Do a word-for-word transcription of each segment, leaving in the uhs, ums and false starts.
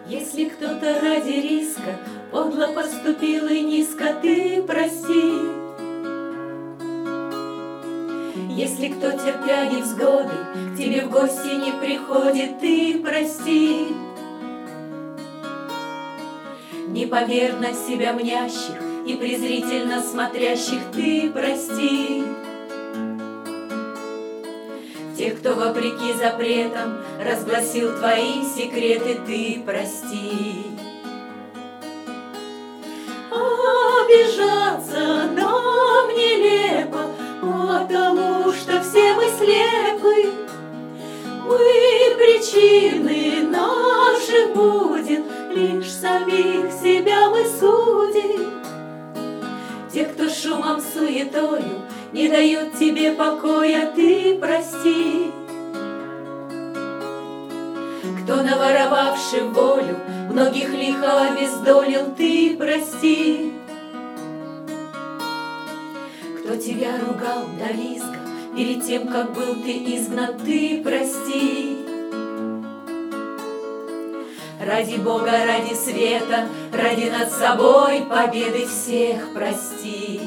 Если кто-то ради риска подло поступил и низко, ты прости. Если кто, терпя невзгоды, к тебе в гости не приходит, ты прости. Непомерно себя мнящих и презрительно смотрящих, ты прости. Тех, кто вопреки запретам разгласил твои секреты, ты прости. Обижаться нам нелепо, потому что все мы слепы. Мы причины наших будем, лишь самих себя мы судим. Тех, кто шумом, суетою не дает тебе покоя, ты прости. Кто, наворовавший волю, многих лихо обездолил, ты прости. Кто тебя ругал до визга перед тем, как был ты изгнан, ты прости. Ради Бога, ради света, ради над собой победы всех прости.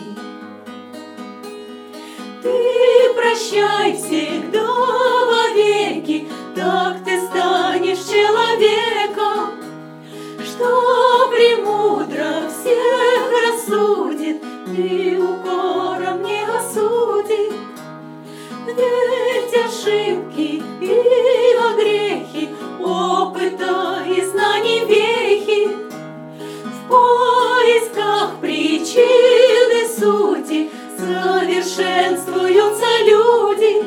Ты прощай всегда вовеки, так ты станешь человеком, что премудро всех рассудит и укором не осудит. Ведь ошибки и огрехи, опыта и знаний вехи, в поисках причины сути совершенствуются люди.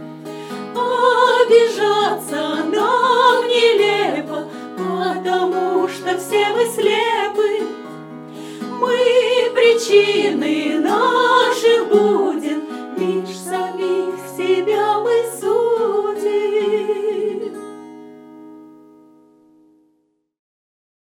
Обижаться нам нелепо, потому что все мы слепы. Мы причины наших бурь